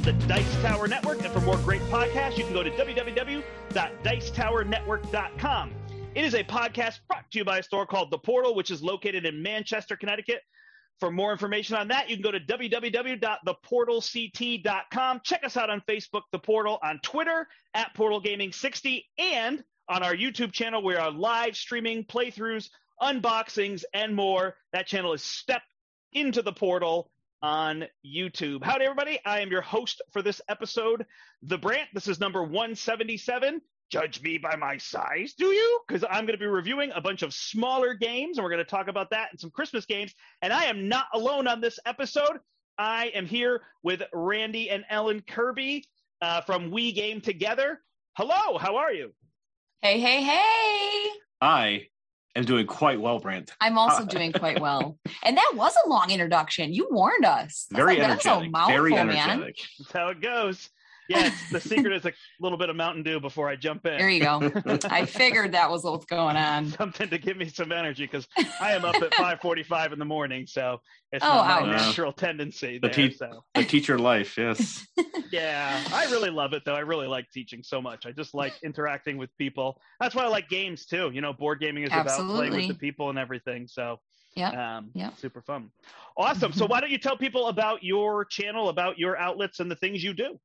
on the Dice Tower Network. And for more great podcasts, you can go to www.dicetowernetwork.com. It is a podcast brought to you by a store called The Portal, which is located in Manchester, Connecticut. For more information on that, you can go to www.theportalct.com. Check us out on Facebook, The Portal, on Twitter, @PortalGaming60, and on our YouTube channel. We are live streaming playthroughs, unboxings, and more. That channel is Step Into the Portal on YouTube. Howdy, everybody. I am your host for this episode, The Brant. This is number 177. Judge me by my size, do you? Because I'm going to be reviewing a bunch of smaller games, and we're going to talk about that and some Christmas games. And I am not alone on this episode. I am here with Randy and Ellen Kirby from We Game Together. Hello, how are you? Hey, hey, hey. I am doing quite well, Brant. I'm also doing quite well. And that was a long introduction. You warned us. Very energetic. That's a mouthful, very energetic. Man. That's how it goes. Yes, the secret is a little bit of Mountain Dew before I jump in. There you go. I figured that was what's going on. Something to give me some energy, because I am up at 5:45 in the morning, so it's not my natural tendency there. The teacher life, yes. Yeah, I really love it, though. I really like teaching so much. I just like interacting with people. That's why I like games, too. You know, board gaming is about playing with the people and everything, so super fun. Awesome. So why don't you tell people about your channel, about your outlets, and the things you do?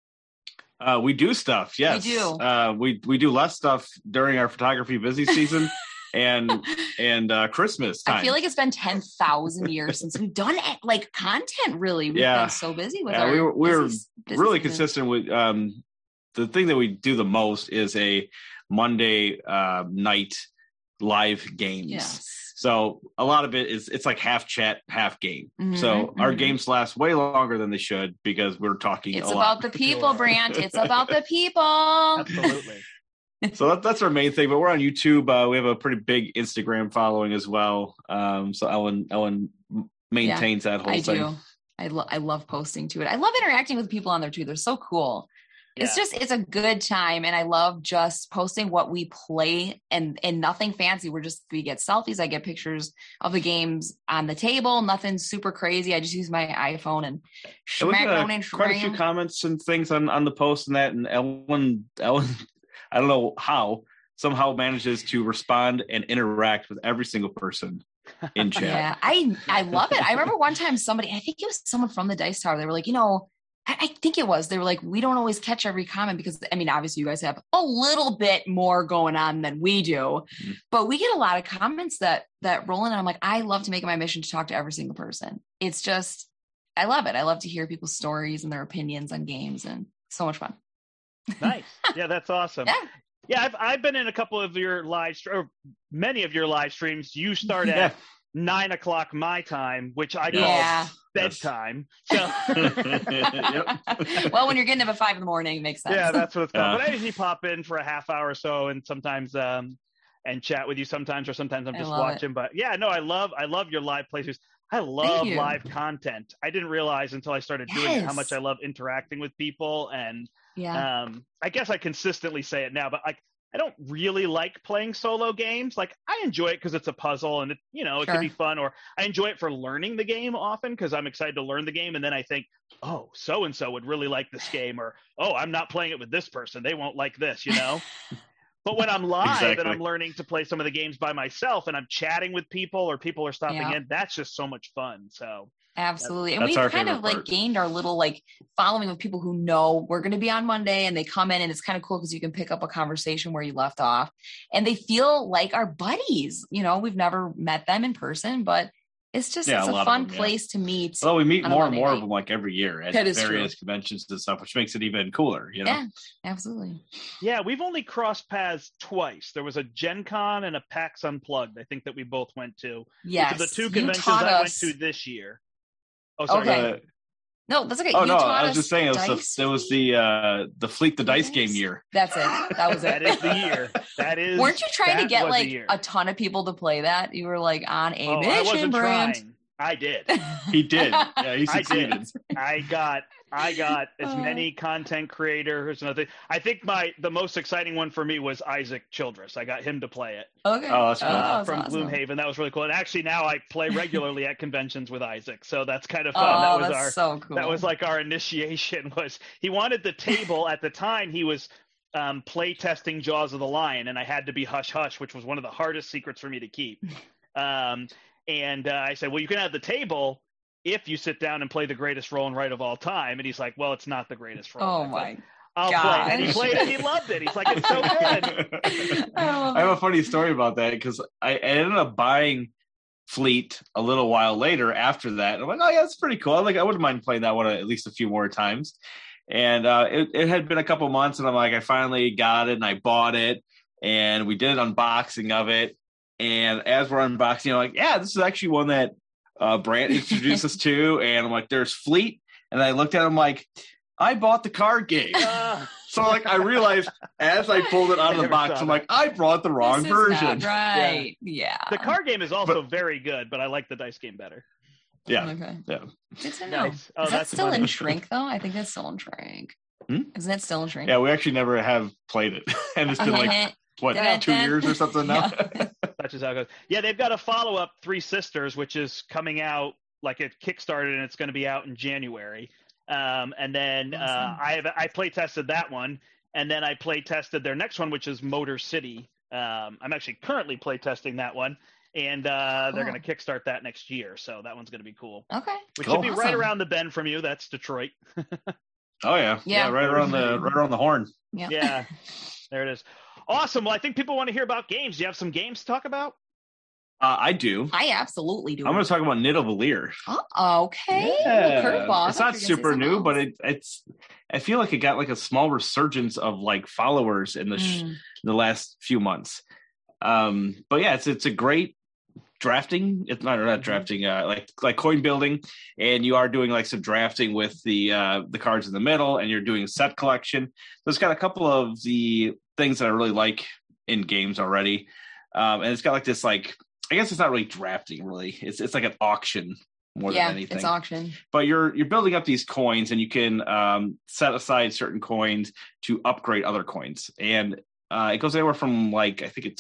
We do stuff, yes. We do. We do less stuff during our photography busy season and Christmas time. I feel like it's been 10,000 years since we've done it, like content. Really, we've been so busy with our. We're really consistent with the thing that we do the most is a Monday night live games. Yes. So a lot of it's like half chat, half game. So our games last way longer than they should because we're talking It's a lot. about the people, Brant. It's about the people. Absolutely. So that's our main thing. But we're on YouTube. We have a pretty big Instagram following as well. So Ellen maintains that whole thing. I love posting to it. I love interacting with people on there too. They're so cool. Yeah. It's a good time. And I love just posting what we play and nothing fancy. We get selfies. I get pictures of the games on the table. Nothing super crazy. I just use my iPhone and smack down and quite a few comments and things on the post and that. And Ellen, I don't know how, somehow manages to respond and interact with every single person in chat. Yeah, I love it. I remember one time I think it was someone from the Dice Tower. They were like, I think it was. They were like, we don't always catch every comment because, I mean, obviously you guys have a little bit more going on than we do, but we get a lot of comments that roll in. And I'm like, I love to make it my mission to talk to every single person. It's just, I love it. I love to hear people's stories and their opinions on games, and so much fun. Nice. Yeah, that's awesome. Yeah, I've been in a couple of your many of your live streams. You start at 9 o'clock my time, which I call bedtime. So, well, when you're getting up at 5 a.m, it makes sense. Yeah, that's what it's called. But I usually pop in for a half hour or so, and sometimes and chat with you sometimes, or sometimes I'm just watching. But yeah, no, I love your live playthroughs. I love live content. I didn't realize until I started doing it how much I love interacting with people. And I guess I consistently say it now, but I don't really like playing solo games. Like, I enjoy it because it's a puzzle and it can be fun, or I enjoy it for learning the game often because I'm excited to learn the game. And then I think, oh, so-and-so would really like this game, or, oh, I'm not playing it with this person. They won't like this, But when I'm live and I'm learning to play some of the games by myself and I'm chatting with people, or people are stopping in, that's just so much fun. So absolutely. And we've kind of gained our little following of people who know we're going to be on Monday, and they come in, and it's kind of cool because you can pick up a conversation where you left off and they feel like our buddies. We've never met them in person, but it's just it's a fun place to meet. Well, we meet more and more of them every year at various conventions and stuff, which makes it even cooler. Yeah, absolutely. Yeah, we've only crossed paths twice. There was a Gen Con and a PAX Unplugged, I think, that we both went to. Yes, which are the two conventions I went to this year. Oh, sorry. Okay. No, that's okay. Oh, no, I was just saying it was the Fleet the Dice game year. That's it. That was it. That is the year. That is. Weren't you trying to get a ton of people to play that? You were on a mission, Brand. I did. He did. Yeah, he succeeded. I got as many content creators and other. I think the most exciting one for me was Isaac Childress. I got him to play it. Okay. Oh, that's cool. From awesome. Gloomhaven. That was really cool. And actually now I play regularly at conventions with Isaac. So that's kind of fun. Oh, that's so cool. That was like our initiation. Was he wanted the table at the time he was play testing Jaws of the Lion, and I had to be hush hush, which was one of the hardest secrets for me to keep. And I said, well, you can have the table if you sit down and play the greatest roll and write of all time. And he's like, well, it's not the greatest roll. Oh, my I'll gosh. play. And he played it. He loved it. He's like, it's so good. I have a funny story about that because I ended up buying Fleet a little while later after that. And I'm like, oh, yeah, that's pretty cool. I wouldn't mind playing that one at least a few more times. And it had been a couple months, and I'm like, I finally got it, and I bought it, and we did an unboxing of it. And as we're unboxing, I'm like, yeah, this is actually one that Brant introduced us to. And I'm like, there's Fleet. And I looked at him like, I bought the card game. So like I realized as I pulled it out of the box, I'm like, I brought the wrong version. Right. Yeah. The card game is also very good, but I like the dice game better. Yeah. Okay. Yeah. Good to know. Nice. Is that still in Shrink though? I think that's still in Shrink. Isn't it still in Shrink? Yeah, we actually never have played it. And it's been like, what, 2 years or something now? That's just how it goes. Yeah, they've got a follow-up, Three Sisters, which is coming out, like it kickstarted, and it's going to be out in January. And then I play tested that one, and then I play tested their next one, which is Motor City. I'm actually currently play testing that one, and they're going to kickstart that next year. So that one's going to be cool. Okay, which should be right around the bend from you. That's Detroit. Oh yeah, right around the horn. Yeah, there it is. Awesome. Well, I think people want to hear about games. Do you have some games to talk about? I do. I absolutely do. I'm going to talk about Nidavellir. Okay. Yeah. Curveball. It's not super new, but it's. I feel like it got like a small resurgence of like followers in the last few months. But yeah, it's a great drafting. It's not drafting. Like coin building, and you are doing like some drafting with the cards in the middle, and you're doing a set collection. So it's got a couple of the things that I really like in games already, and it's got like this like. I guess it's not really drafting, really. It's like an auction more than anything. Yeah, it's auction. But you're building up these coins, and you can set aside certain coins to upgrade other coins. And it goes anywhere from like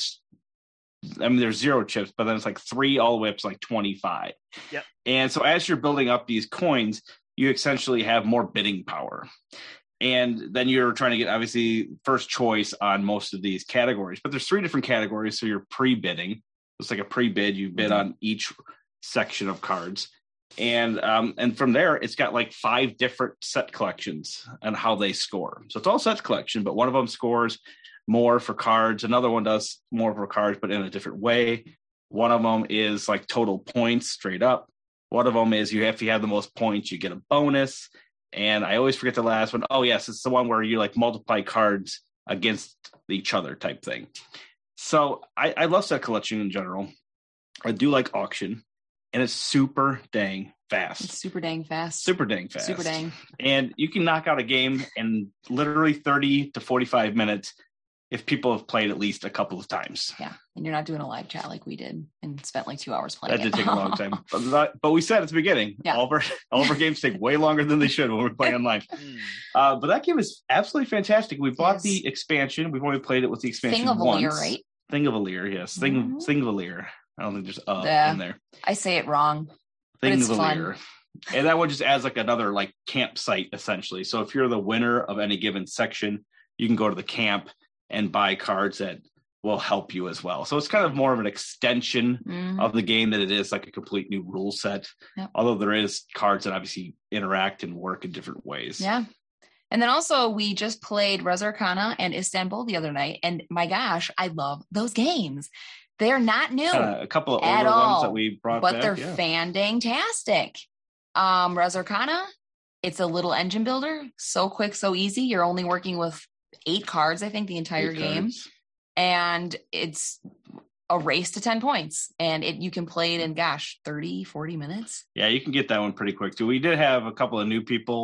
there's 0 chips, but then it's like 3 all the way up to like 25. Yep. And so as you're building up these coins, you essentially have more bidding power. And then you're trying to get obviously first choice on most of these categories. But there's 3 different categories. So you're pre-bidding. It's like a pre-bid. You bid on each section of cards. And from there, it's got like 5 different set collections and how they score. So it's all set collection, but one of them scores more for cards. Another one does more for cards, but in a different way. One of them is like total points straight up. One of them is if you have the most points, you get a bonus. And I always forget the last one. Oh, yes, it's the one where you like multiply cards against each other type thing. So I love set collection in general. I do like auction, and it's super dang fast. It's super dang fast. Super dang fast. Super dang. And you can knock out a game in literally 30 to 45 minutes if people have played at least a couple of times. Yeah, and you're not doing a live chat like we did and spent like 2 hours playing. That did take a long time. But we said at the beginning, all of our games take way longer than they should when we're playing online. But that game is absolutely fantastic. We bought the expansion. We've only played it with the expansion once. Right? Thingvellir, yes. Thingvellir. I don't think there's in there. I say it wrong. Thingvellir. And that one just adds like another like campsite essentially. So if you're the winner of any given section, you can go to the camp and buy cards that will help you as well. So it's kind of more of an extension of the game than it is like a complete new rule set. Yep. Although there is cards that obviously interact and work in different ways. Yeah. And then also we just played Res Arcana and Istanbul the other night. And my gosh, I love those games. They're not new. A couple of older ones that we brought back. But they're fantastic. Res Arcana, it's a little engine builder. So quick, so easy. You're only working with 8 cards, I think, the entire game. And it's a race to 10 points. And you can play it in, 30, 40 minutes. Yeah, you can get that one pretty quick, too. We did have a couple of new people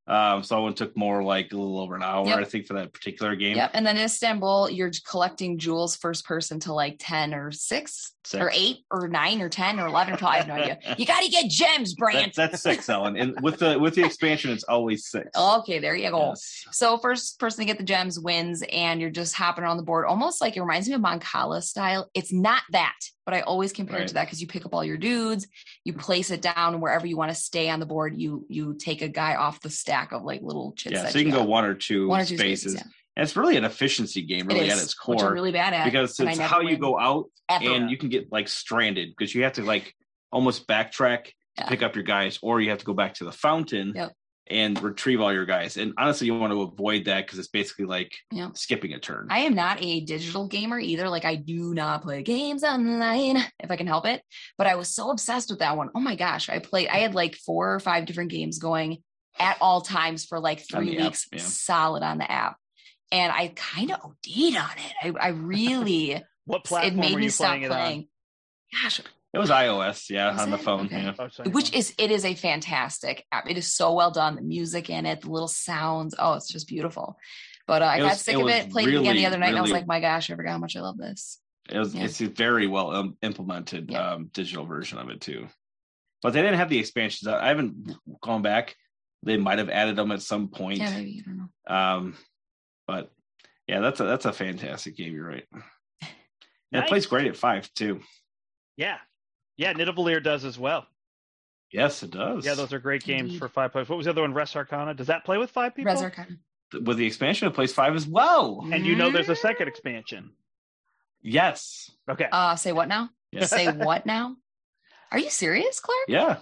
So it took more like a little over an hour, I think, for that particular game. Yep. And then in Istanbul, you're collecting jewels first person to like 10 or 6 or 8 or 9 or 10 or 11 or 12. I have no idea. You got to get gems, Brant. That's 6, Ellen. And with the expansion, it's always 6. Okay, there you go. Yes. So first person to get the gems wins, and you're just hopping around the board, almost like it reminds me of Mancala style. It's not that, but I always compare it to that because you pick up all your dudes, you place it down wherever you want to stay on the board. You take a guy off the stack of like little chits. Yeah, so you can go one or two spaces. And it's really an efficiency game, really, at its core. Which I'm really bad at. Because it's how you go out, and you can get like stranded because you have to like almost backtrack to pick up your guys, or you have to go back to the fountain and retrieve all your guys. And honestly, you want to avoid that because it's basically like skipping a turn. I am not a digital gamer either. Like, I do not play games online if I can help it. But I was so obsessed with that one. Oh my gosh. I had like 4 or 5 different games going at all times for like 3 weeks solid on the app. And I kind of OD'd on it. I really, what platform it made were me you stop playing. Gosh. It was iOS, on the phone. Okay. Yeah. It is a fantastic app. It is so well done. The music in it, the little sounds. Oh, it's just beautiful. But I got sick of it, played it again the other night, and I was like, my gosh, I forgot how much I love this. It's a very well implemented digital version of it too. But they didn't have the expansions. I haven't gone back. They might have added them at some point. Yeah, maybe, I don't know. But yeah, that's a fantastic game. You're right. And It plays great at 5 too. Yeah. Yeah, Nidavellir does as well. Yes, it does. Yeah, those are great games for 5 players. What was the other one? Res Arcana? Does that play with 5 people? Res Arcana. With the expansion, it plays 5 as well. And you know there's a second expansion. Yes. Okay. Say what now? Yeah. Say what now? Are you serious, Clark? Yeah.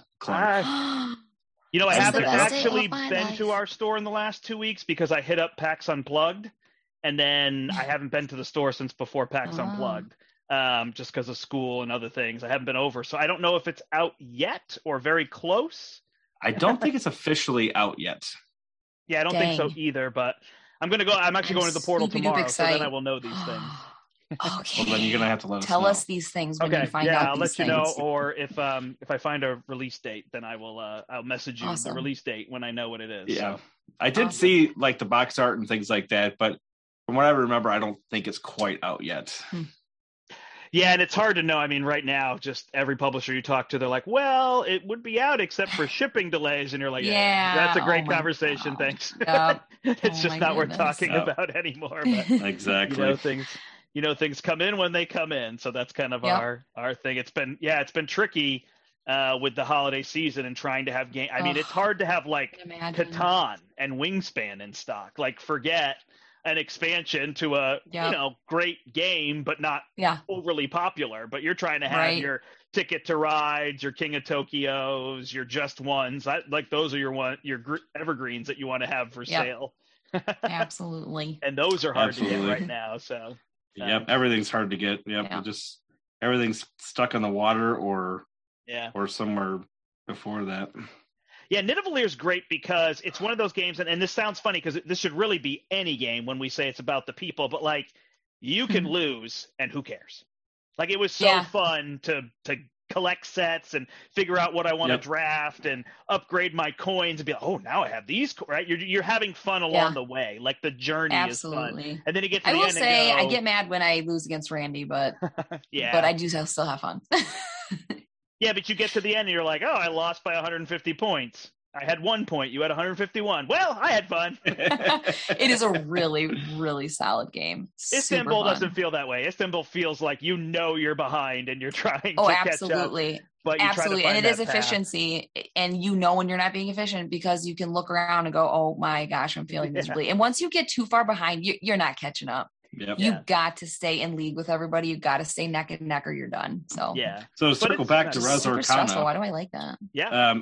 You know, I That's haven't the best day actually of my been life. to our store in the last 2 weeks because I hit up PAX Unplugged, and then I haven't been to the store since before PAX Unplugged. Just because of school and other things. I haven't been over. So I don't know if it's out yet or very close. I don't think it's officially out yet. Yeah, I don't think so either, but I'm actually going to the portal tomorrow, so then I will know these things. Okay. Well, then you're going to have to let us Tell know. us these things when you find out. I'll these let you know, things. or if I find a release date, then I will I'll message you the release date when I know what it is. Yeah. So. I did see like the box art and things like that, but from what I remember, I don't think it's quite out yet. Yeah, and it's hard to know. I mean, right now, just every publisher you talk to, they're like, well, it would be out except for shipping delays. And you're like, yeah that's a great conversation. God. Thanks. Yep. It's just not worth talking about anymore. But, exactly. Things come in when they come in. So that's kind of our thing. It's been tricky with the holiday season and trying to have game. I mean, it's hard to have like Catan and Wingspan in stock. Like, forget an expansion to a great game, but not overly popular. But you're trying to have your Ticket to Rides, your King of Tokyo's, your Just Ones. Like those are your evergreens that you want to have for sale. Absolutely. And those are hard to get right now. So everything's hard to get. Just everything's stuck in the water or somewhere before that. Yeah, Nidavellir is great because it's one of those games, and this sounds funny because this should really be any game when we say it's about the people, but like you can lose and who cares? Like, it was so fun to collect sets and figure out what I want to draft and upgrade my coins and be like, oh, now I have these, right? You're having fun along the way. Like, the journey is fun. And then you get to the end. I will say I get mad when I lose against Randy, but but I do still have fun. Yeah, but you get to the end and you're like, oh, I lost by 150 points. I had 1 point. You had 151. Well, I had fun. It is a really, really solid game. Istanbul doesn't feel that way. Istanbul feels like you're behind and you're trying to catch up. But absolutely. And it is efficiency. And you know when you're not being efficient because you can look around and go, oh my gosh, I'm feeling miserably. And once you get too far behind, you're not catching up. Yep. You've got to stay in league with everybody. You've got to stay neck and neck or you're done. So So to circle back to Res Arcana. Why do I like that? Yeah.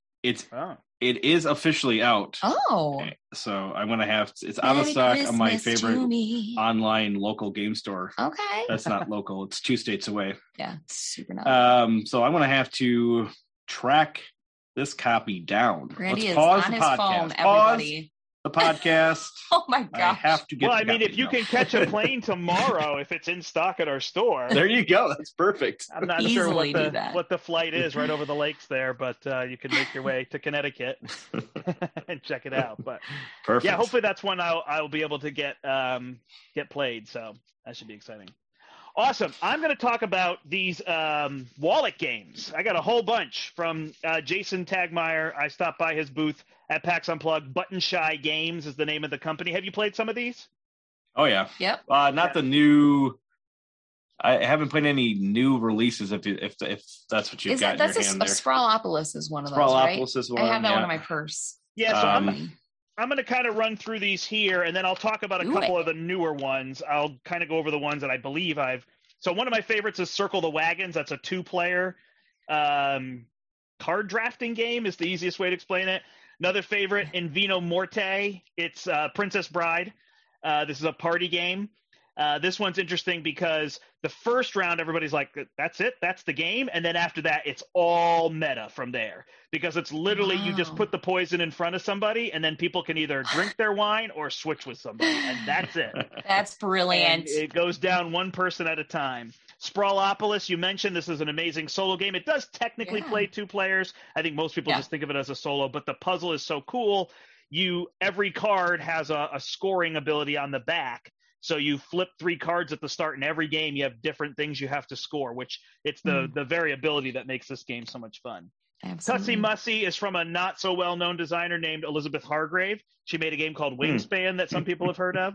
It is officially out. Oh. Okay. So I'm gonna have it's out of stock on my favorite online local game store. Okay. That's not local. It's 2 states away. Yeah, it's super nice. So I'm gonna have to track this copy down. Randy Let's pause is on the his podcast. phone, everybody. the podcast. Oh my gosh. I have to get. Well, I mean, if you can catch a plane tomorrow, if it's in stock at our store, there you go. That's perfect. I'm not sure what the flight is right over the lakes there, but you can make your way to Connecticut and check it out. But perfect. Yeah, hopefully that's one I'll be able to get played. So that should be exciting. Awesome. I'm going to talk about these wallet games. I got a whole bunch from Jason Tagmeyer. I stopped by his booth at PAX Unplugged. Button Shy Games is the name of the company. Have you played some of these? Oh, yeah. Yep. Not the new. I haven't played any new releases. If that's what you've got in your hand there. Sprawlopolis is one of those, right? Sprawlopolis is one. I have that one in my purse. Yeah, so I'm going to kind of run through these here, and then I'll talk about a couple of the newer ones. I'll kind of go over the ones that I believe So one of my favorites is Circle the Wagons. That's a 2-player card drafting game is the easiest way to explain it. Another favorite, Invino Morte. It's Princess Bride. This is a party game. This one's interesting because the first round, everybody's like, that's it, that's the game. And then after that, it's all meta from there because it's literally you just put the poison in front of somebody and then people can either drink their wine or switch with somebody. And that's it. That's brilliant. And it goes down one person at a time. Sprawlopolis, you mentioned, this is an amazing solo game. It does technically play 2 players. I think most people just think of it as a solo, but the puzzle is so cool. Every card has a scoring ability on the back. So you flip 3 cards at the start, and every game you have different things you have to score, which it's the variability that makes this game so much fun. Tussy Mussy is from a not-so-well-known designer named Elizabeth Hargrave. She made a game called Wingspan that some people have heard of.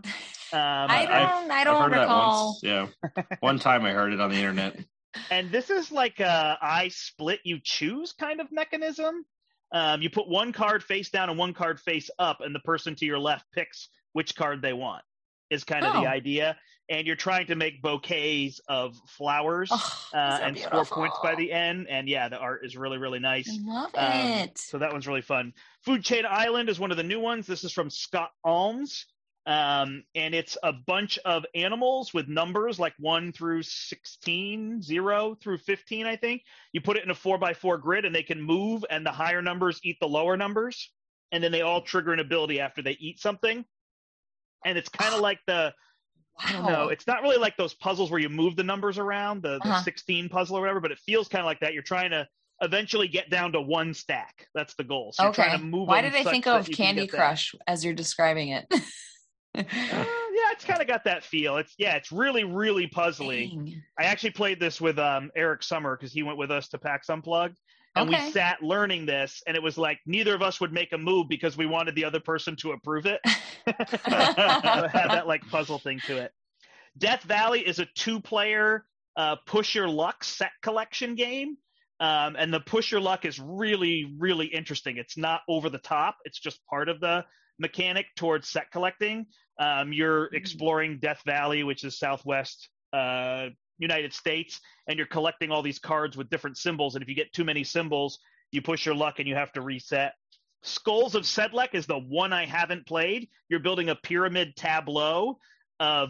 I don't recall. Yeah, one time I heard it on the internet. And this is like a I split, you choose kind of mechanism. You put 1 card face down and 1 card face up, and the person to your left picks which card they want. Is kind of the idea, and you're trying to make bouquets of flowers and score points by the end. And yeah, the art is really, really nice. I love it. So that one's really fun. Food Chain Island is one of the new ones. This is from Scott Alms, and it's a bunch of animals with numbers like 1 through 16, 0 through 15, I think. You put it in a 4x4 grid, and they can move, and the higher numbers eat the lower numbers, and then they all trigger an ability after they eat something. And it's kind of like I don't know, it's not really like those puzzles where you move the numbers around, the 16 puzzle or whatever, but it feels kind of like that. You're trying to eventually get down to 1 stack. That's the goal. So you're trying to move. Why did I think of Candy Crush as you're describing it? Yeah, it's kind of got that feel. It's really, really puzzly. Dang. I actually played this with Eric Summer because he went with us to PAX Unplugged. And we sat learning this, and it was like neither of us would make a move because we wanted the other person to approve it. It had that like puzzle thing to it. Death Valley is a 2-player push your luck set collection game. And the push your luck is really, really interesting. It's not over the top. It's just part of the mechanic towards set collecting. You're exploring Death Valley, which is southwest United States, and you're collecting all these cards with different symbols, and if you get too many symbols, you push your luck and you have to reset. Skulls of Sedlec is the one I haven't played. You're building a pyramid tableau of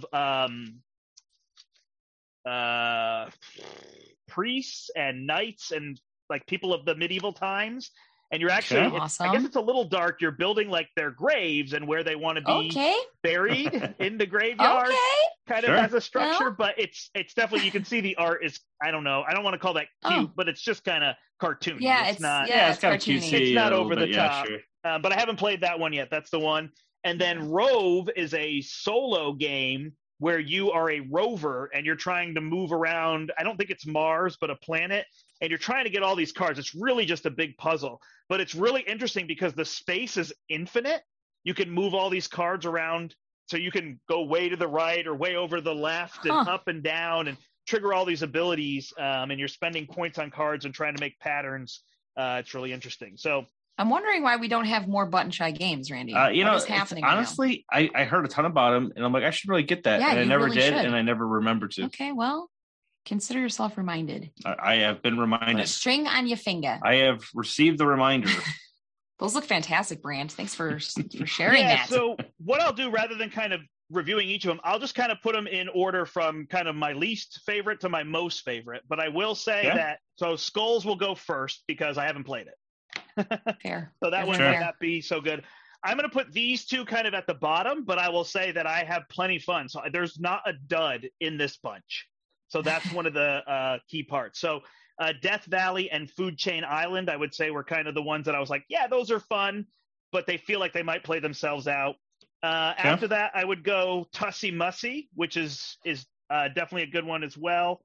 priests and knights and like people of the medieval times, and you're actually I guess it's a little dark. You're building like their graves and where they want to be buried in the graveyard. Kind of has a structure, but it's definitely, you can see the art is, I don't know, I don't want to call that cute, but it's just kind of cartoony. Yeah, it's not. Yeah, it's kind of cutesy. It's not over the top. Sure. But I haven't played that one yet. That's the one. And then Rove is a solo game where you are a rover and you're trying to move around. I don't think it's Mars, but a planet. And you're trying to get all these cards. It's really just a big puzzle. But it's really interesting because the space is infinite. You can move all these cards around. So you can go way to the right or way over to the left and up and down and trigger all these abilities. And you're spending points on cards and trying to make patterns. It's really interesting. So I'm wondering why we don't have more Button Shy games, Randy. What is happening honestly, I heard a ton about them, and I'm like, I should really get that. And I never did, and I never remembered to. Okay, well, consider yourself reminded. I have been reminded. A string on your finger. I have received the reminder. Those look fantastic, Brand. Thanks for sharing that. So what I'll do, rather than kind of reviewing each of them, I'll just kind of put them in order from kind of my least favorite to my most favorite. But I will say that, so Skulls will go first because I haven't played it. Fair. So that one might not be so good. I'm going to put these two kind of at the bottom, but I will say that I have plenty fun. So there's not a dud in this bunch. So that's one of the key parts. So Death Valley and Food Chain Island, I would say, were kind of the ones that I was like, yeah, those are fun, but they feel like they might play themselves out. After that, I would go Tussie Mussy, which is definitely a good one as well.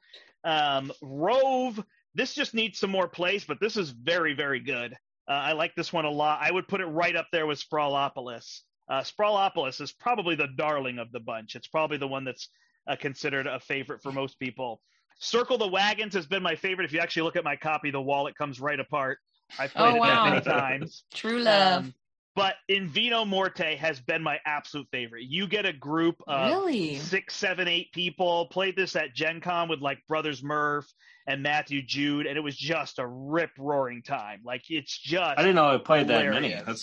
Rove, this just needs some more plays, but this is very, very good. I like this one a lot. I would put it right up there with Sprawlopolis. Sprawlopolis is probably the darling of the bunch. It's probably the one that's considered a favorite for most people. Circle the Wagons has been my favorite. If you actually look at my copy, the wallet comes right apart. I've played it many times. True love. But In Vino Morte has been my absolute favorite. You get a group of 6, 7, 8 people. Played this at Gen Con with like Brothers Murph and Matthew Jude, and it was just a rip-roaring time. Like, it's just I didn't know I played hilarious. that many.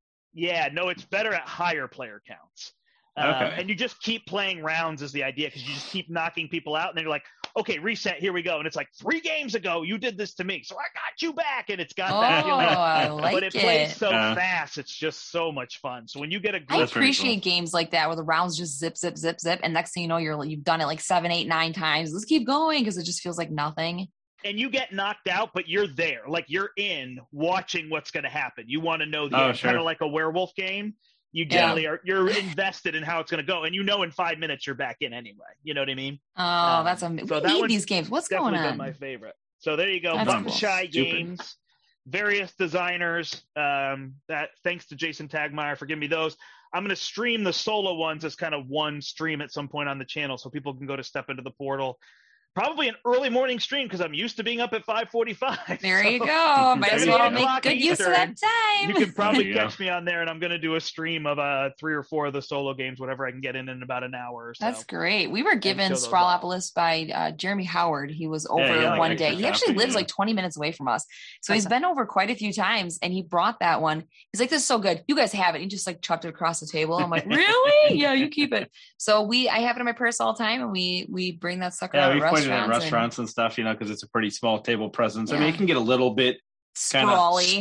Yeah, no, it's better at higher player counts. Okay. And you just keep playing rounds is the idea, because you just keep knocking people out, and then you're like, okay, reset, here we go. And it's like, 3 games ago, you did this to me, so I got you back. And it's got that feeling. I like but it plays so fast. It's just so much fun. So when you get a group, I appreciate games like that where the rounds just zip, zip, zip, zip. And next thing you know, you've done it like 7, 8, 9 times. Let's keep going, because it just feels like nothing. And you get knocked out, but you're there. Like, you're in watching what's going to happen. You want to know the end. Sure. Kind of like a werewolf game. You generally you're invested in how it's going to go. And you know in 5 minutes you're back in anyway. You know what I mean? Oh, that's amazing. So we need these games. What's going on? Been my favorite. So there you go. Button Shy Games, various designers. That thanks to Jason Tagmeyer for giving me those. I'm going to stream the solo ones as kind of one stream at some point on the channel, so people can go to Step Into the Portal. Probably an early morning stream, because I'm used to being up at 5:45. There you go. Might as well make good use of that time. You can probably catch me on there, and I'm going to do a stream of 3 or 4 of the solo games, whatever I can get in about an hour or so. That's great. We were given Sprawlopolis by Jeremy Howard. He was over one day. He actually lives like 20 minutes away from us. So he's been over quite a few times, and he brought that one. He's like, this is so good. You guys have it. He just like chucked it across the table. I'm like, really? Yeah, you keep it. So I have it in my purse all the time, and we bring that sucker out of restaurants and stuff, because it's a pretty small table presence. I mean, it can get a little bit sprawly.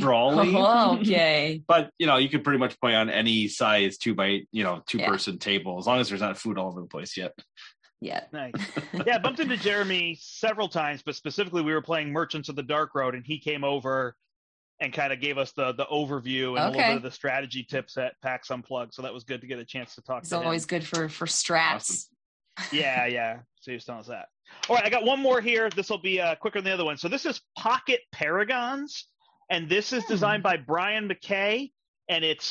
Okay. But, you can pretty much play on any size 2 by 2 person table, as long as there's not food all over the place yet. Yeah. Nice. Yeah, I bumped into Jeremy several times, but specifically we were playing Merchants of the Dark Road, and he came over and kind of gave us the overview and a little bit of the strategy tips at PAX Unplugged. So that was good to get a chance to talk to him. It's always good for strats. Awesome. Yeah. So he was telling us that. All right, I got one more here. This will be quicker than the other one. So this is Pocket Paragons, and this is designed by Brian McKay, and it's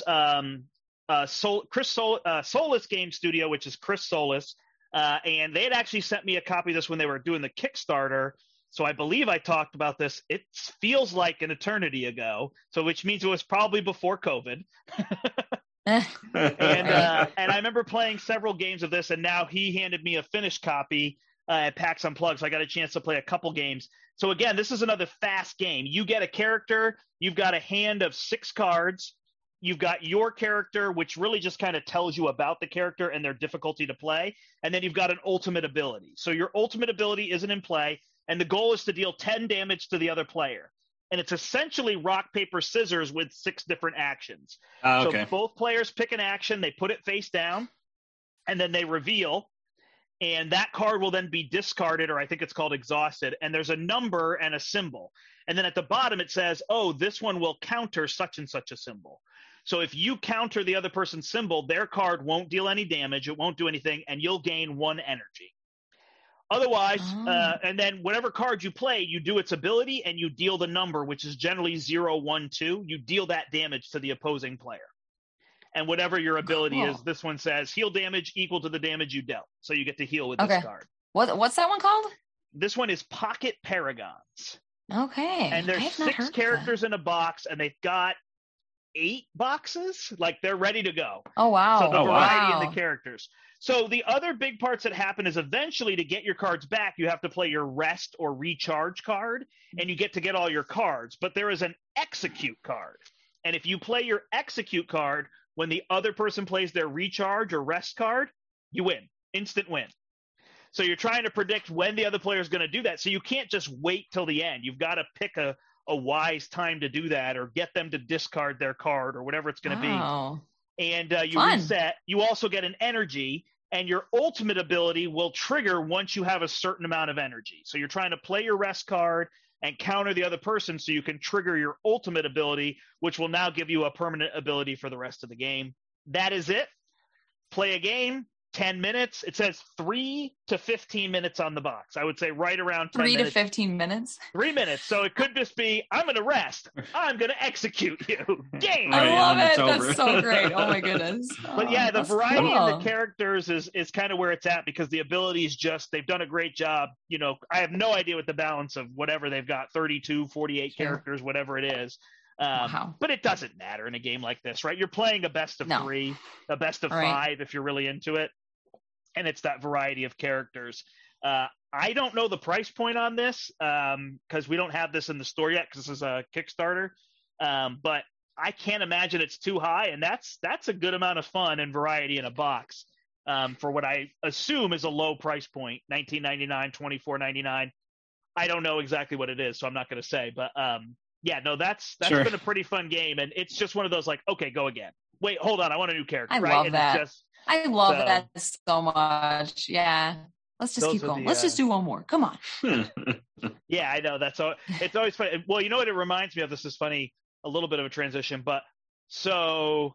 Solis Game Studio, which is Chris Solis, and they had actually sent me a copy of this when they were doing the Kickstarter. So I believe I talked about this. It feels like an eternity ago, so which means it was probably before COVID. And I remember playing several games of this, and now he handed me a finished copy at PAX Unplugged, so I got a chance to play a couple games. So again, this is another fast game. You get a character, you've got a hand of 6 cards, you've got your character, which really just kind of tells you about the character and their difficulty to play, and then you've got an ultimate ability. So your ultimate ability isn't in play, and the goal is to deal 10 damage to the other player. And it's essentially rock, paper, scissors with 6 different actions. So both players pick an action, they put it face down, and then they reveal. And that card will then be discarded, or I think it's called exhausted. And there's a number and a symbol. And then at the bottom it says, oh, this one will counter such and such a symbol. So if you counter the other person's symbol, their card won't deal any damage, it won't do anything, and you'll gain 1 energy. Otherwise, and then whatever card you play, you do its ability and you deal the number, which is generally 0, 1, 2. You deal that damage to the opposing player. And whatever your ability is, this one says heal damage equal to the damage you dealt. So you get to heal with this card. What's that one called? This one is Pocket Paragons. Okay. And there's 6 characters in a box, and they've got 8 boxes. Like, they're ready to go. Oh, wow. So the variety in the characters. So the other big parts that happen is eventually to get your cards back, you have to play your rest or recharge card, and you get all your cards. But there is an execute card. And if you play your execute card, when the other person plays their recharge or rest card, you win. Instant win. So you're trying to predict when the other player is going to do that. So you can't just wait till the end. You've got to pick a a wise time to do that, or get them to discard their card, or whatever it's going to be. And you reset. You also get an energy, and your ultimate ability will trigger once you have a certain amount of energy. So you're trying to play your rest card and counter the other person so you can trigger your ultimate ability, which will now give you a permanent ability for the rest of the game. That is it. Play a game, 10 minutes. It says 3 to 15 minutes on the box. I would say right around 10 minutes. 3 to 15 minutes? 3 minutes. So it could just be, I'm going to rest. I'm going to execute you. Game. I love it. That's so great. Oh, my goodness. But yeah, the variety in the characters is kind of where it's at, because the abilities they've done a great job. You know, I have no idea what the balance of whatever they've got, 32, 48 characters, whatever it is. But it doesn't matter in a game like this, right? You're playing a best of 3, a best of 5 if you're really into it. And it's that variety of characters. I don't know the price point on this because we don't have this in the store yet, because this is a Kickstarter. But I can't imagine it's too high. And that's a good amount of fun and variety in a box for what I assume is a low price point, $19.99, $24.99. I don't know exactly what it is, so I'm not going to say. But yeah, no, that's been a pretty fun game, and it's just one of those like, okay, go again. Wait, hold on, I want a new character. I love that. I love that so much. Yeah, let's just keep going. Let's just do one more. Come on. Yeah, I know. It's always funny. Well, you know what it reminds me of? This is funny. A little bit of a transition, but so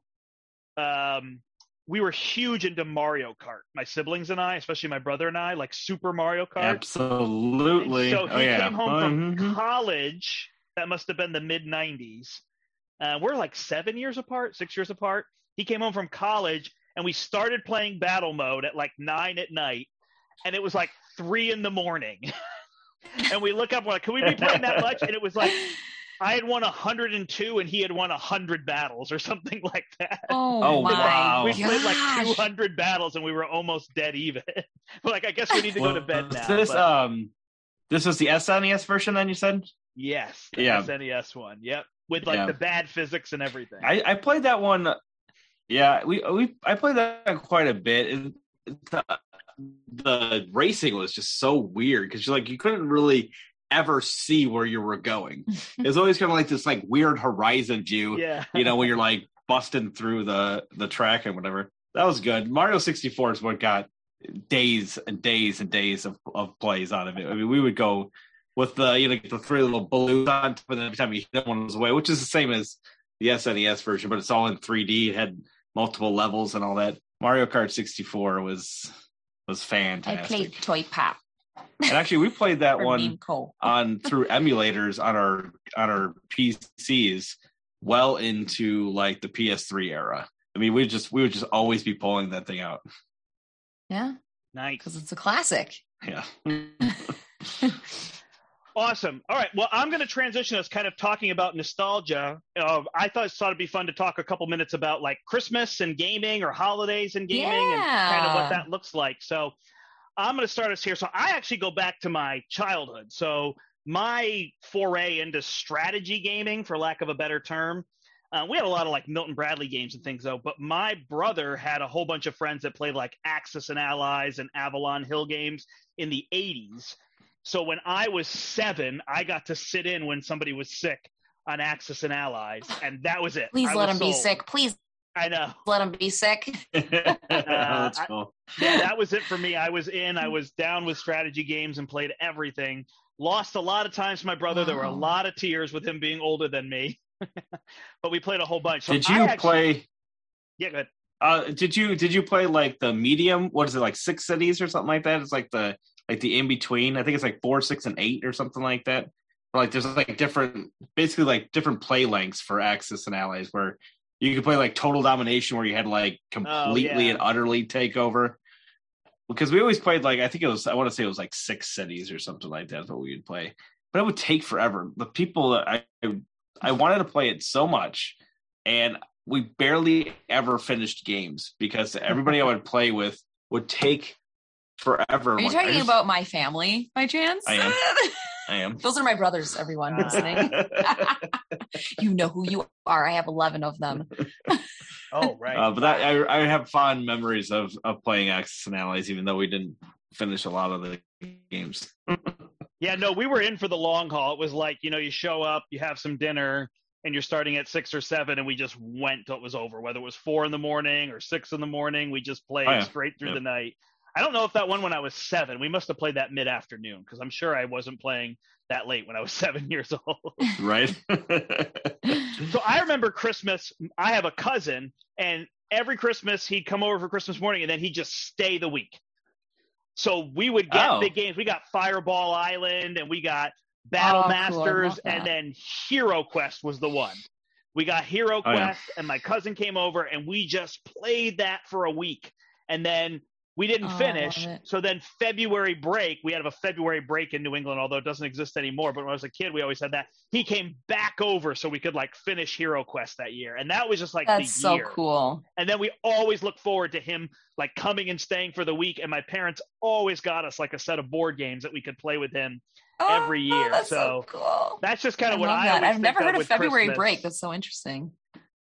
we were huge into Mario Kart. My siblings and I, especially my brother and I, like Super Mario Kart. Absolutely. And so he came home from college. That must have been the mid-90s. We're like 6 years apart. He came home from college, and we started playing battle mode at like 9 at night, and it was like 3 in the morning. And we look up, we're like, can we be playing that much? And it was like, I had won 102 and he had won 100 battles or something like that. Oh my wow. We played like 200 battles and we were almost dead even. We're like, I guess we need to go to bed now. This was the SNES version then, you said? Yes. The SNES one. Yep. With like the bad physics and everything. I played that one. Yeah, I played that quite a bit. The racing was just so weird because you couldn't really ever see where you were going. It was always kind of like this like weird horizon view. Yeah. When you're like busting through the track and whatever. That was good. Mario 64 is what got days and days and days of plays out of it. I mean, we would go with the 3 little balloons on top, and every time you hit one was away, which is the same as the SNES version, but it's all in 3D. It had multiple levels and all that. Mario Kart 64 was fantastic. I played Toy Pop. And actually, we played that one through emulators on our PCs well into like the PS3 era. I mean, we would just always be pulling that thing out. Yeah, nice, because it's a classic. Yeah. Awesome. All right. Well, I'm going to transition us kind of talking about nostalgia. I thought it'd be fun to talk a couple minutes about like Christmas and gaming or holidays and gaming and kind of what that looks like. So I'm going to start us here. So I actually go back to my childhood. So my foray into strategy gaming, for lack of a better term, we had a lot of like Milton Bradley games and things though, but my brother had a whole bunch of friends that played like Axis and Allies and Avalon Hill games in the 80s. So when I was 7, I got to sit in when somebody was sick on Axis and Allies, and that was it. Please let him be sick. Please. I know. Let him be sick. That's cool. That was it for me. I was down with strategy games and played everything. Lost a lot of times to my brother. Wow. There were a lot of tears with him being older than me. But we played a whole bunch. So did you play? Yeah, go ahead. Did you play like the medium? What is it, like 6 cities or something like that? It's like the in between. I think it's like 4, 6, and 8 or something like that. Or like there's like different play lengths for Axis and Allies where you could play like Total Domination where you had like completely and utterly take over. Because we always played like, I want to say it was like 6 cities or something like that. That's what we would play. But it would take forever. The people that I wanted to play it so much, and we barely ever finished games because everybody I would play with would take forever. Are you talking about my family by chance? I am. Those are my brothers, everyone listening. You know who you are. I have 11 of them. Oh, right. But I have fond memories of playing Axis and Allies, even though we didn't finish a lot of the games. Yeah, no, we were in for the long haul. It was like, you show up, you have some dinner, and you're starting at 6 or 7, and we just went till it was over. Whether it was 4 in the morning or 6 in the morning, we just played straight through the night. I don't know if that one when I was 7. We must have played that mid-afternoon because I'm sure I wasn't playing that late when I was 7 years old. Right. So I remember Christmas. I have a cousin, and every Christmas he'd come over for Christmas morning, and then he'd just stay the week. So we would get big games. We got Fireball Island, and we got Battle Masters, and then Hero Quest was the one. We got Hero Quest, and my cousin came over, and we just played that for a week. And then we didn't finish. So then February break, we had a February break in New England, although it doesn't exist anymore. But when I was a kid, we always had that. He came back over so we could finish Hero Quest that year. And that was just That's the year. So cool. And then we always look forward to him coming and staying for the week. And my parents always got us a set of board games that we could play with him every year. That's so cool. That's just kind of what I always I've never heard of February Christmas. break. That's so interesting.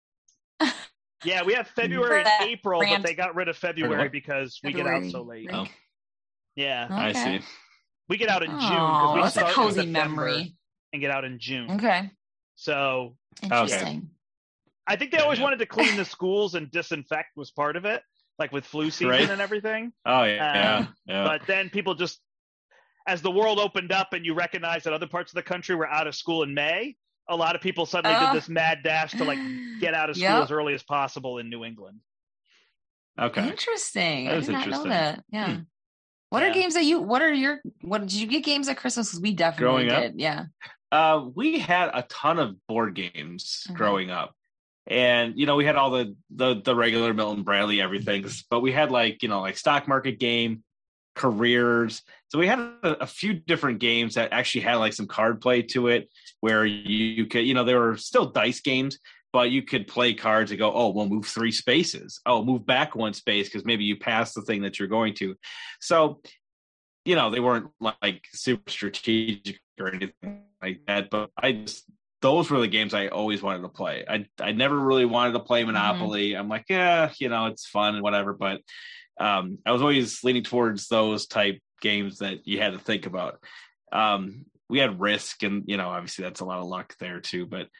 Yeah, we have February and April, but they got rid of February because we get out so late. Oh. Yeah. Okay. I see. We get out in June because we that's start a cozy in September memory. And get out in June. Okay. So interesting. I think they always wanted to clean the schools and disinfect was part of it, with flu season and everything. Oh, yeah. But then people just, as the world opened up and you recognize that other parts of the country were out of school in May, a lot of people suddenly did this mad dash to get out of school as early as possible in New England. Okay. Interesting. I did not know that. Yeah. What are games that what did you get games at Christmas? Because we definitely did. Yeah. We had a ton of board games growing up. And, we had all the regular Milton Bradley everything, but we had stock market game, careers. So we had a few different games that actually had some card play to it where you could, they were still dice games, but you could play cards and go, oh, well, move 3 spaces. Oh, move back 1 space because maybe you passed the thing that you're going to. So, they weren't super strategic or anything like that, but those were the games I always wanted to play. I never really wanted to play Monopoly. I'm like, it's fun and whatever, but I was always leaning towards those type games that you had to think about. We had Risk, and obviously that's a lot of luck there too. But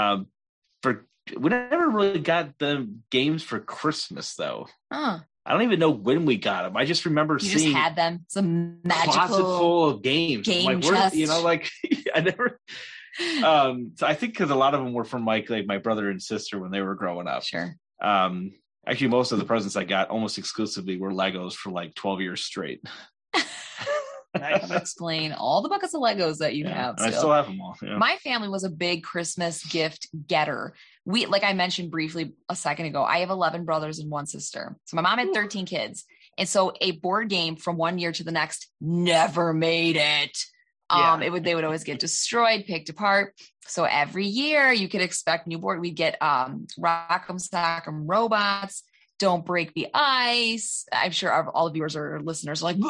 we never really got the games for Christmas though. I don't even know when we got them. I just remember seeing just had them. Some magical closet full of games. Game chest. I never. So I think because a lot of them were from my brother and sister when they were growing up. Sure. Actually, most of the presents I got almost exclusively were Legos for 12 years straight. Nice. Explain all the buckets of Legos that you have. I still have them all. Yeah. My family was a big Christmas gift getter. We, like I mentioned briefly a second ago, I have 11 brothers and 1 sister. So my mom had 13 kids. And so a board game from one year to the next never made it. They would always get destroyed, picked apart. So every year you could expect new board. We'd get Rock'em Sock'em Robots, Don't Break the Ice. I'm sure all the viewers or listeners are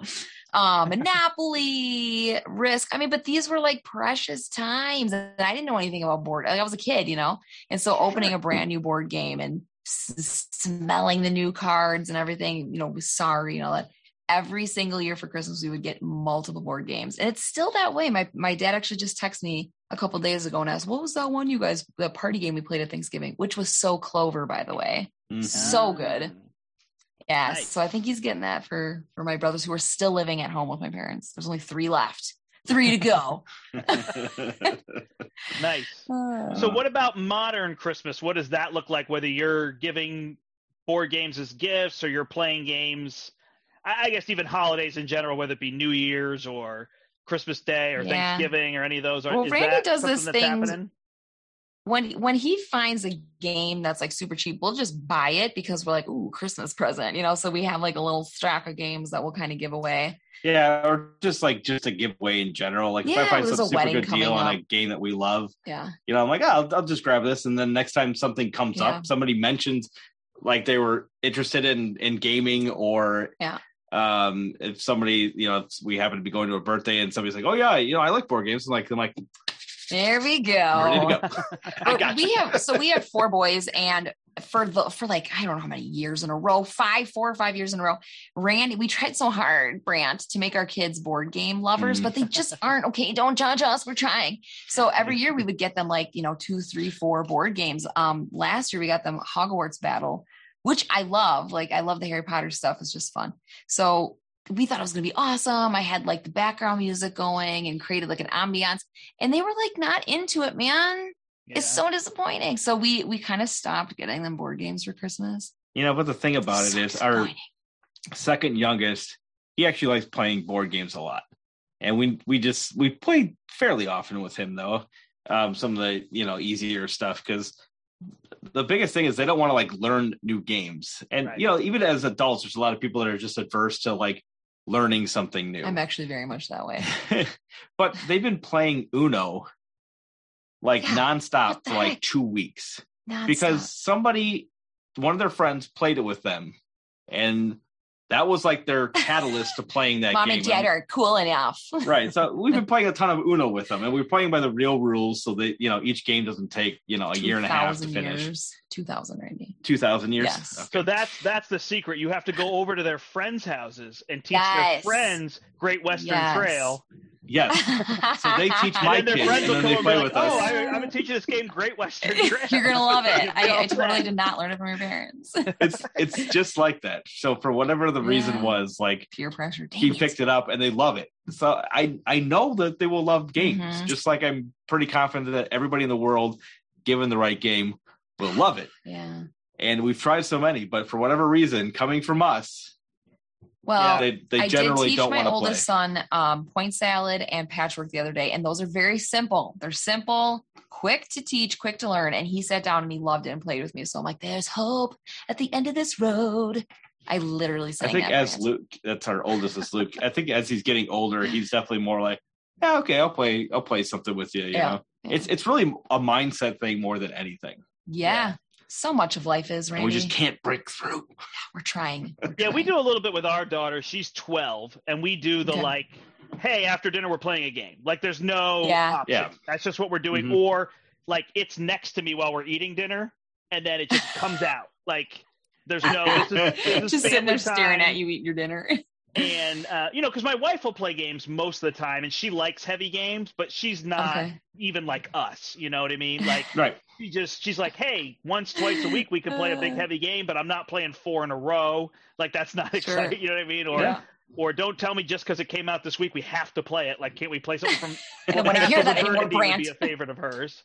Monopoly, Risk. But these were precious times. And I didn't know anything about board. I was a kid, and so opening a brand new board game and smelling the new cards and everything, sorry, that. Every single year for Christmas, we would get multiple board games. And it's still that way. My dad actually just texted me a couple of days ago and asked, what was that one the party game we played at Thanksgiving, which was So Clover, by the way. Mm-hmm. So good. Yeah. Nice. So I think he's getting that for my brothers who are still living at home with my parents. There's only 3 left. 3 to go. Nice. So what about modern Christmas? What does that look like? Whether you're giving board games as gifts or you're playing games, I guess even holidays in general, whether it be New Year's or Christmas Day or Thanksgiving or any of those. Well, Randy does this thing when he finds a game that's super cheap, we'll just buy it because we're ooh, Christmas present, so we have a little stack of games that we'll kind of give away. Yeah. Or just a giveaway in general. If I find some super good deal on a game that we love, I'm I'll just grab this. And then next time something comes up, somebody mentions they were interested in gaming or if somebody, if we happen to be going to a birthday and somebody's oh yeah, I like board games. I'm like, there we go. Ready to go. We have 4 boys, and for like, I don't know how many years in a row, 4 or 5 years in a row, Randy, we tried so hard, Brant, to make our kids board game lovers, but they just aren't. Okay, don't judge us. We're trying. So every year we would get them like, 2, 3, 4 board games. Last year we got them Hogwarts Battle, which I love. Like, I love the Harry Potter stuff. It's just fun. So we thought it was going to be awesome. I had like the background music going and created like an ambiance, and they were like not into it, man. Yeah. It's so disappointing. So we kind of stopped getting them board games for Christmas. But the thing about it is our second youngest, he actually likes playing board games a lot. And we played fairly often with him though. Some of the, easier stuff, because the biggest thing is they don't want to like learn new games. And, even as adults, there's a lot of people that are just adverse to like learning something new. I'm actually very much that way. But they've been playing Uno like nonstop for like 2 weeks because one of their friends played it with them, and that was like their catalyst to playing that game. Mom and Dad are cool enough. Right. So we've been playing a ton of Uno with them, and we're playing by the real rules. So that, each game doesn't take, a year and a half to finish. 2,000, Randy. 2,000 years. Yes. Okay. So that's the secret. You have to go over to their friends' houses and teach their friends Great Western Trail. Yes. So they teach my kids, and then they play with us. I've been teaching this game Great Western Trail. You're going to love it. I totally did not learn it from your parents. It's just like that. So for whatever the reason was, like peer pressure, he picked it up and they love it. So I know that they will love games, just like I'm pretty confident that everybody in the world, given the right game, will love it. Yeah. And we've tried so many, but for whatever reason, coming from us, well, they generally don't want to play. I did teach my oldest son point salad and patchwork the other day, and those are very simple. They're simple, quick to teach, quick to learn. And he sat down and he loved it and played with me. So I'm like, there's hope at the end of this road. I literally sang that. I think Luke, that's our oldest is Luke. I think as he's getting older, he's definitely more like, yeah, okay, I'll play something with you. You know, it's really a mindset thing more than anything. Yeah. So much of life is, Randy. And we just can't break through. We're trying. We do a little bit with our daughter. She's 12, and we do the like, hey, after dinner we're playing a game. Like, there's no option. Yeah. That's just what we're doing. Mm-hmm. Or like, it's next to me while we're eating dinner, and then it just comes out. Like, there's no this is just sitting there staring at you eat your dinner. And because my wife will play games most of the time, and she likes heavy games, but she's not even like us. You know what I mean? Like, right. She's like, hey, once, twice a week we can play a big heavy game, but I'm not playing 4 in a row. Like, that's not exciting. You know what I mean? Or don't tell me just because it came out this week we have to play it. Like, can't we play something from? I don't want to hear that anymore, Brant. Would be a favorite of hers.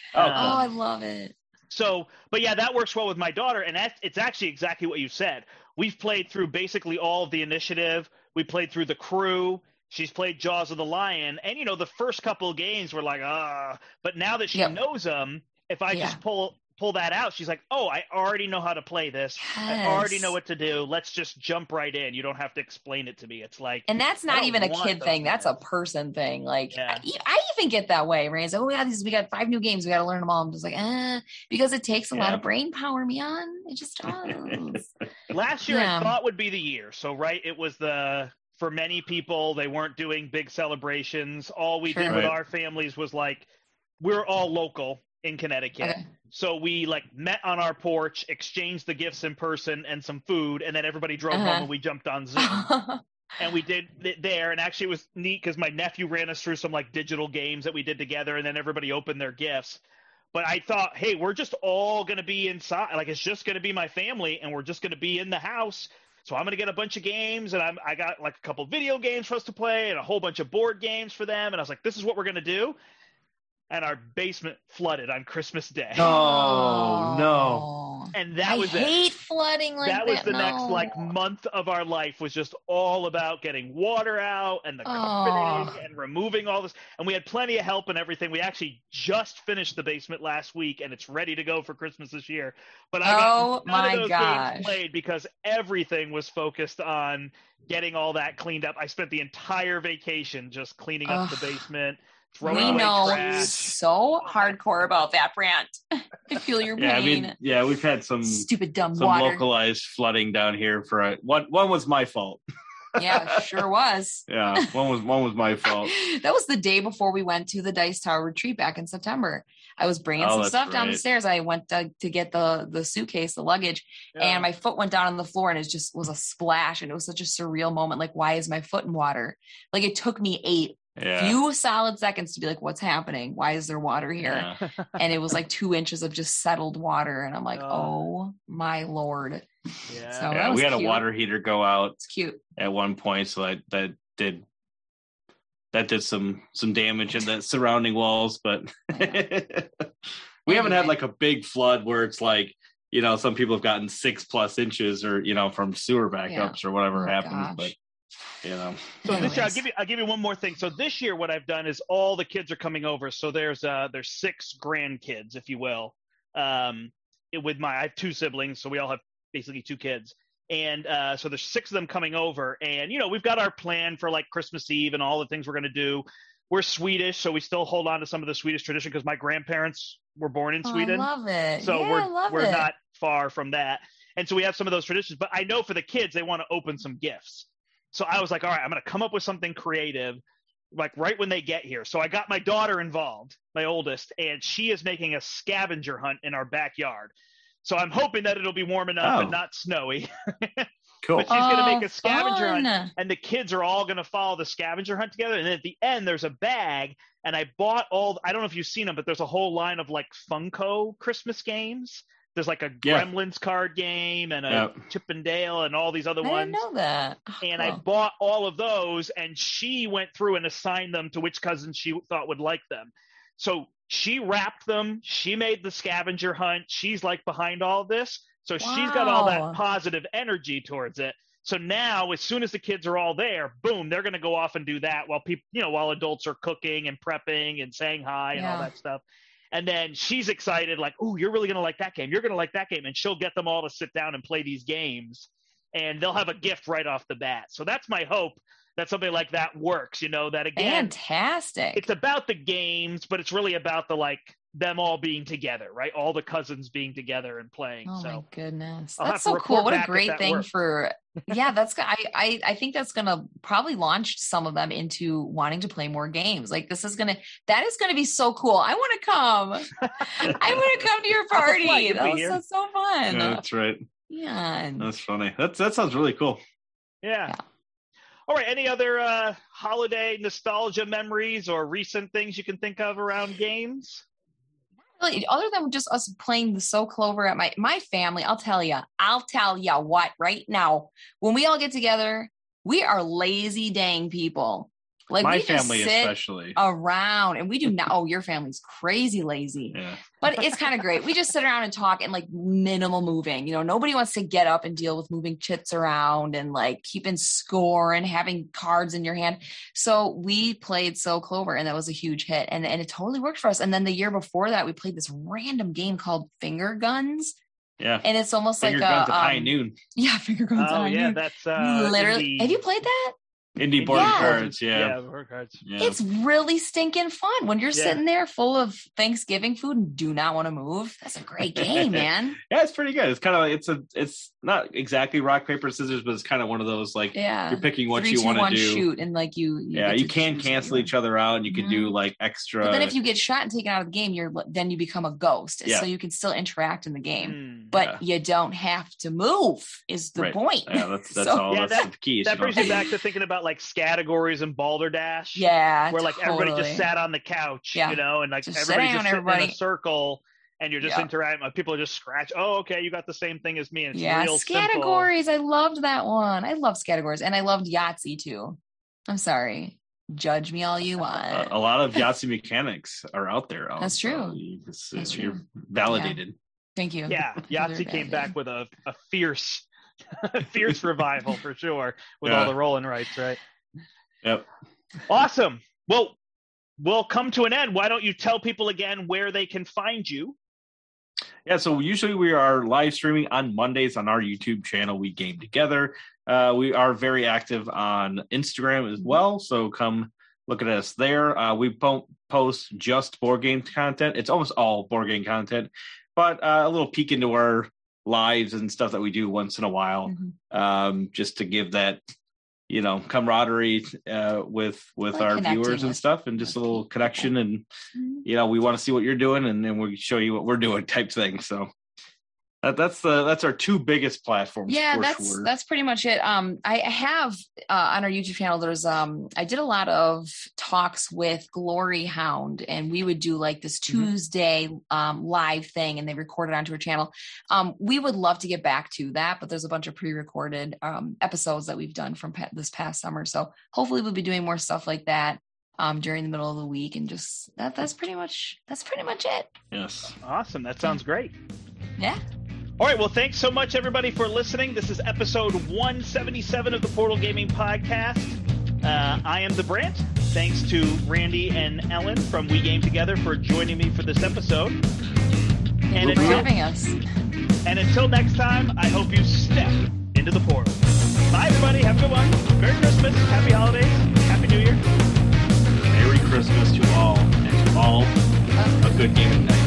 I love it. So, but yeah, that works well with my daughter, and it's actually exactly what you said. We've played through basically all of the initiative. We played through the crew. She's played Jaws of the Lion, and the first couple of games were like, but now that she knows them, if I just pull that out, she's like, oh, I already know how to play this. Yes. I already know what to do. Let's just jump right in. You don't have to explain it to me. It's like, and that's not even a kid thing. That's a person thing. Like, I even get that way. Ray's like, we got 5 new games. We got to learn them all. I'm just like, because it takes a lot of brain power, man. It just does. Last year I thought would be the year. So, it was for many people, they weren't doing big celebrations. All we did with our families was like, we're all local in Connecticut. Okay. So we met on our porch, exchanged the gifts in person and some food, and then everybody drove home and we jumped on Zoom. And we did it there. And actually it was neat because my nephew ran us through some digital games that we did together, and then everybody opened their gifts. But I thought, hey, we're just all going to be inside. Like, it's just going to be my family, and we're just going to be in the house. So I'm going to get a bunch of games, and I got a couple video games for us to play and a whole bunch of board games for them. And I was like, this is what we're going to do. And our basement flooded on Christmas Day. Oh, no. And that was it. I hate flooding like that. That was the next month of our life was just all about getting water out and the carpeting and removing all this. And we had plenty of help and everything. We actually just finished the basement last week, and it's ready to go for Christmas this year. But I got none of those games played because everything was focused on getting all that cleaned up. I spent the entire vacation just cleaning up the basement. We know so hardcore about that, Brant. I feel your pain. We've had some stupid dumb some water. Localized flooding down here for one was my fault. Yeah, sure was. Yeah, one was my fault. That was the day before we went to the Dice Tower retreat back in September. I was bringing some stuff down the stairs. I went to get the suitcase, the luggage, and my foot went down on the floor, and it just was a splash, and it was such a surreal moment. Like, why is my foot in water? Like, it took me few solid seconds to be like, what's happening? Why is there water here? And it was like 2 inches of just settled water, and I'm like, oh my Lord. Yeah. So we had cute. A water heater go out. It's cute at one point, so that did some damage in the surrounding walls, but we haven't had like a big flood where it's like, you know, some people have gotten 6+ inches or, you know, from sewer backups or whatever happened. But you know, so this year I'll give you one more thing. So this year what I've done is all the kids are coming over. So there's 6 grandkids, if you will. I have 2 siblings, so we all have basically 2 kids. And so there's 6 of them coming over, and, you know, we've got our plan for like Christmas Eve and all the things we're going to do. We're Swedish, so we still hold on to some of the Swedish tradition because my grandparents were born in Sweden. I love it. So we're not far from that. And so we have some of those traditions, but I know for the kids, they want to open some gifts. So I was like, all right, I'm going to come up with something creative, like right when they get here. So I got my daughter involved, my oldest, and she is making a scavenger hunt in our backyard. So I'm hoping that it'll be warm enough and not snowy. Cool. But she's going to make a scavenger hunt, and the kids are all going to follow the scavenger hunt together. And then at the end, there's a bag, and I bought I don't know if you've seen them, but there's a whole line of like Funko Christmas games. There's like a Gremlins card game and a Chip and Dale and all these other ones. I didn't know that. And I bought all of those, and she went through and assigned them to which cousins she thought would like them. So she wrapped them. She made the scavenger hunt. She's like behind all of this. So she's got all that positive energy towards it. So now, as soon as the kids are all there, boom, they're going to go off and do that while people, you know, while adults are cooking and prepping and saying hi and all that stuff. And then she's excited, like, "Ooh, you're really going to like that game. You're going to like that game." And she'll get them all to sit down and play these games, and they'll have a gift right off the bat. So that's my hope, that something like that works, you know, that again, fantastic. It's about the games, but it's really about the, like, them all being together, right? All the cousins being together and playing. Oh, so my goodness. That's so cool. What a great thing for, that's, I think that's going to probably launch some of them into wanting to play more games. Like, that is going to be so cool. I want to come. I want to come to your party. That was so fun. Yeah, that's right. Yeah. That's funny. That sounds really cool. Yeah. All right. Any other holiday nostalgia memories or recent things you can think of around games? Really, other than just us playing the So Clover at my family, I'll tell you what, right now, when we all get together, we are lazy dang people. Like, my we just family sit especially around, and we do not. Oh, your family's crazy lazy. Yeah. But it's kind of great. We just sit around and talk and like minimal moving. You know, nobody wants to get up and deal with moving chits around and like keeping score and having cards in your hand. So we played So Clover, and that was a huge hit, and it totally worked for us. And then the year before that, we played this random game called Finger Guns. Yeah. And it's almost Finger like Guns at High Noon. Yeah, Finger Guns at High Noon. That's literally. Have you played that? Indie board cards, board cards. Yeah. It's really stinking fun when you're sitting there full of Thanksgiving food and do not want to move. That's a great game, man. Yeah, it's pretty good. It's kind of it's not exactly rock paper scissors, but it's kind of one of those, like, you're picking what 3, you want to do. Shoot, and like you can cancel each other out, and you can do like extra. But then if you get shot and taken out of the game, then you become a ghost, so you can still interact in the game, but you don't have to move. Is the point? Yeah, that's all. That's the key. That brings me back to thinking about like categories and Balderdash. Yeah, where like everybody just sat on the couch, you know, and like just everybody's just sitting in a circle, and you're just interacting. People are just scratch. Oh, okay, you got the same thing as me. And it's real categories. Simple. I loved that one. I love categories, and I loved Yahtzee too. I'm sorry. Judge me all you want. A lot of Yahtzee mechanics are out there. That's true. That's true. You're validated. Yeah. Thank you. Yeah, Yahtzee came back with a fierce revival for sure with all the rolling rights, right? Yep. Awesome. Well, we'll come to an end. Why don't you tell people again where they can find you? Yeah, so usually we are live streaming on Mondays on our YouTube channel, We Game Together. We are very active on Instagram as well, so come look at us there. We post just board game content. It's almost all board game content, but a little peek into our lives and stuff that we do once in a while, just to give that, camaraderie with our viewers and stuff, and just a little connection. And we want to see what you're doing, and then we'll show you what we're doing, type thing. So that's our two biggest platforms. Yeah, that's pretty much it. I have on our YouTube channel, there's I did a lot of talks with Glory Hound, and we would do like this Tuesday live thing, and they recorded onto our channel. We would love to get back to that, but there's a bunch of pre-recorded episodes that we've done from this past summer. So hopefully we'll be doing more stuff like that during the middle of the week, and just that's pretty much it. Yes. Awesome. That sounds great. Yeah. All right, well, thanks so much, everybody, for listening. This is episode 177 of the Portal Gaming Podcast. I am the Brant. Thanks to Randy and Ellen from We Game Together for joining me for this episode. And for having us. And until next time, I hope you step into the portal. Bye, everybody. Have a good one. Merry Christmas. Happy holidays. Happy New Year. Merry Christmas to all, and to all a good gaming night.